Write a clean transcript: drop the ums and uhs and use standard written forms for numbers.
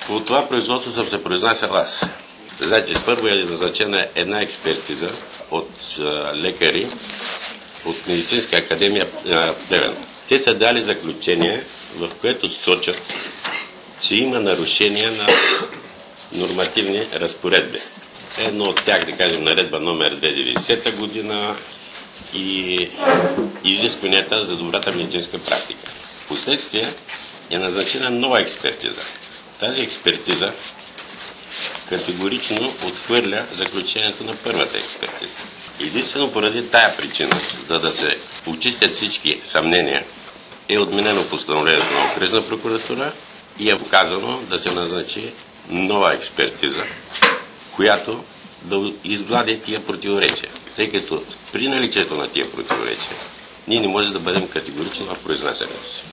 По това производство съм се произнасял аз. Значи, първо е назначена една експертиза от лекари от Медицинска академия Плевен. Те са дали заключение, в което сочат, че има нарушения на нормативни разпоредби. Едно от тях, да кажем, наредба номер 2010 година и изискванията за добрата медицинска практика. Впоследствие е назначена нова експертиза. Тази експертиза категорично отхвърля заключението на първата експертиза. Единствено поради тая причина, за да се очистят всички съмнения, е отменено постановлението на Окръжна прокуратура и е показано да се назначи нова експертиза, която да изглади тия противоречия. Тъй като при наличието на тия противоречия ние не можем да бъдем категорични в произнасянето си.